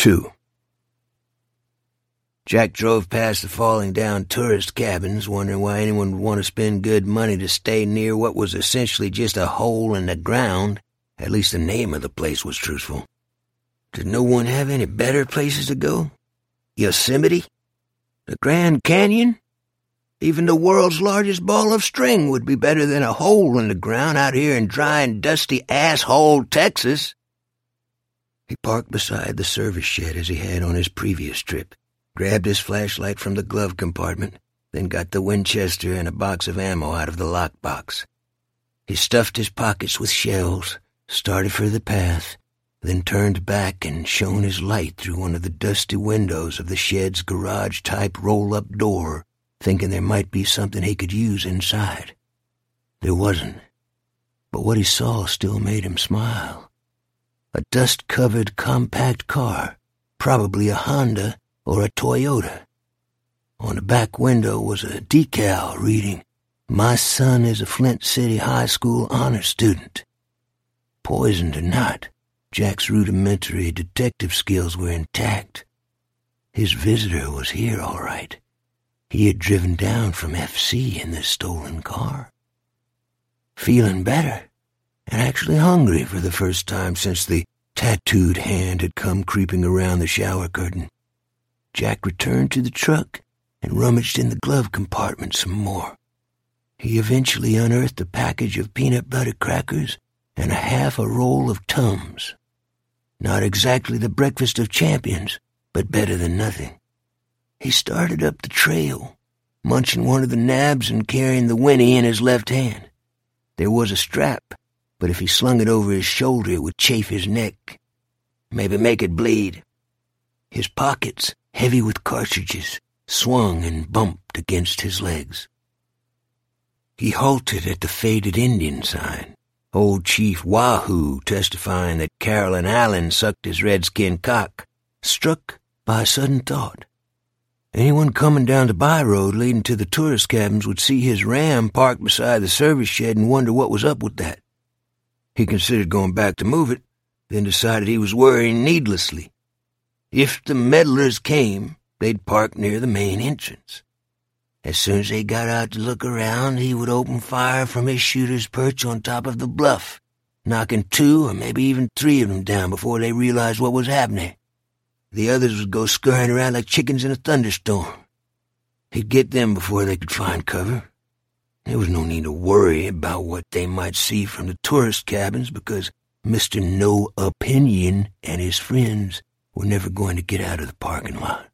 2. Jack drove past the falling-down tourist cabins, wondering why anyone would want to spend good money to stay near what was essentially just a hole in the ground. At least the name of the place was truthful. Did no one have any better places to go? Yosemite? The Grand Canyon? Even the world's largest ball of string would be better than a hole in the ground out here in dry and dusty asshole Texas. He parked beside the service shed as he had on his previous trip, grabbed his flashlight from the glove compartment, then got the Winchester and a box of ammo out of the lockbox. He stuffed his pockets with shells, started for the path, then turned back and shone his light through one of the dusty windows of the shed's garage-type roll-up door, thinking there might be something he could use inside. There wasn't, but what he saw still made him smile. A dust-covered compact car, probably a Honda or a Toyota. On the back window was a decal reading, "My son is a Flint City High School honor student." Poisoned or not, Jack's rudimentary detective skills were intact. His visitor was here, all right. He had driven down from FC in this stolen car. Feeling better, and actually hungry for the first time since the tattooed hand had come creeping around the shower curtain, Jack returned to the truck and rummaged in the glove compartment some more. He eventually unearthed a package of peanut butter crackers and half a roll of Tums. Not exactly the breakfast of champions, but better than nothing. He started up the trail, munching one of the nabs and carrying the Winnie in his left hand. There was a strap, but if he slung it over his shoulder it would chafe his neck. Maybe make it bleed. His pockets, heavy with cartridges, swung and bumped against his legs. He halted at the faded Indian sign, old Chief Wahoo testifying that Carolyn Allen sucked his redskin cock, struck by a sudden thought. Anyone coming down the by-road leading to the tourist cabins would see his Ram parked beside the service shed and wonder what was up with that. He considered going back to move it, then decided he was worrying needlessly. If the meddlers came, they'd park near the main entrance. As soon as they got out to look around, he would open fire from his shooter's perch on top of the bluff, knocking 2 or maybe even 3 of them down before they realized what was happening. The others would go scurrying around like chickens in a thunderstorm. He'd get them before they could find cover. There was no need to worry about what they might see from the tourist cabins because Mr. No Opinion and his friends were never going to get out of the parking lot.